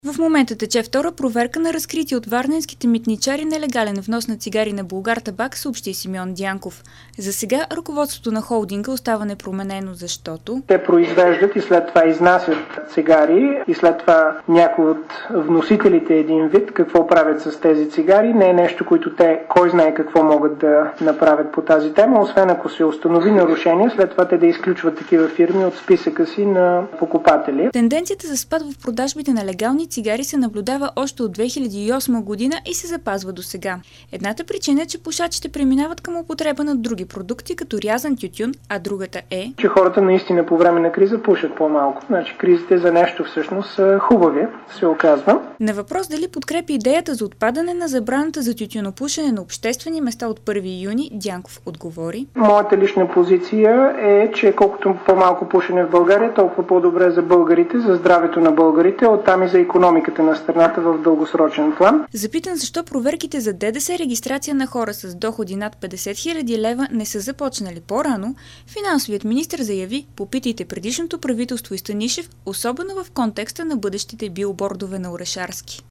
В момента тече втора проверка на разкритие от варненските митничари нелегален внос на цигари на Булгартабак, съобщи Симеон Дянков. За сега ръководството на холдинга остава непроменено, защото те произвеждат и след това изнасят цигари и след това някои от вносителите един вид какво правят с тези цигари. Не е нещо, което те кой знае какво могат да направят по тази тема, освен ако се установи нарушение, след това те да изключват такива фирми от списъка си на покупатели. Тенденцията за спад в продажбите на легални цигари се наблюдава още от 2008 година и се запазва до сега. Едната причина е, че пушачите преминават към употреба на други продукти, като рязан тютюн, а другата е, че хората наистина по време на криза пушат по-малко. Значи кризите за нещо всъщност са хубави, се оказва. На въпрос дали подкрепи идеята за отпадане на забраната за тютюнопушене на обществени места от 1 юни, Дянков отговори: моята лична позиция е, че колкото по-малко пушене в България, толкова по-добре за българите, за здравето на българите, оттам и за икономиката на страната в дългосрочен план. Запитан защо проверките за ДДС регистрация на хора с доходи над 50 000 лева не са започнали по-рано, финансовият министър заяви: попитайте предишното правителство и Станишев, особено в контекста на бъдещите билбордове на Орешарски.